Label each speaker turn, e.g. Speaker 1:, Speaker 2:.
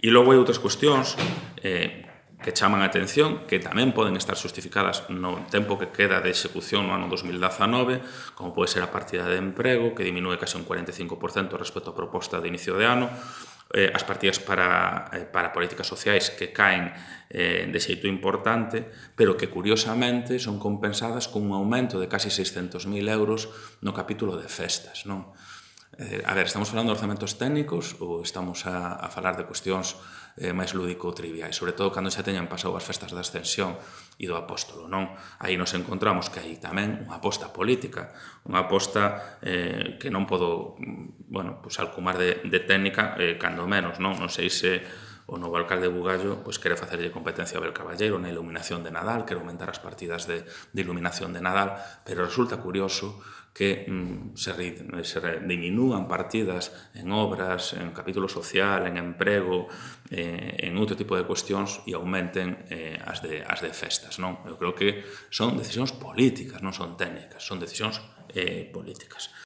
Speaker 1: E logo hai outras cuestións que chaman a atención, que tamén poden estar justificadas no tempo que queda de execución no ano 2019, como pode ser a partida de emprego, que diminúe case un 45% respecto á proposta de inicio de ano, as partidas para políticas sociais que caen de xeito importante, pero que curiosamente son compensadas con un aumento de casi 600.000 euros no capítulo de festas, non? A ver, estamos falando de orzamentos técnicos ou estamos a falar de cuestións máis lúdico-triviais, sobre todo cando xa teñan pasado as festas da Ascensión e do Apóstolo, non? Aí nos encontramos que hai tamén unha aposta política, unha aposta que non podo, bueno, pues alcumar de técnica, cando menos, non? Non sei se o novo alcalde de Bugallo quere facerlle competencia a Abel Caballero na iluminación de Nadal, quere aumentar as partidas de iluminación de Nadal, pero resulta curioso que se diminúan partidas en obras, en capítulo social, en emprego, en outro tipo de cuestións e aumenten as de festas, non? Eu creo que son decisións políticas, non son técnicas, son decisións políticas.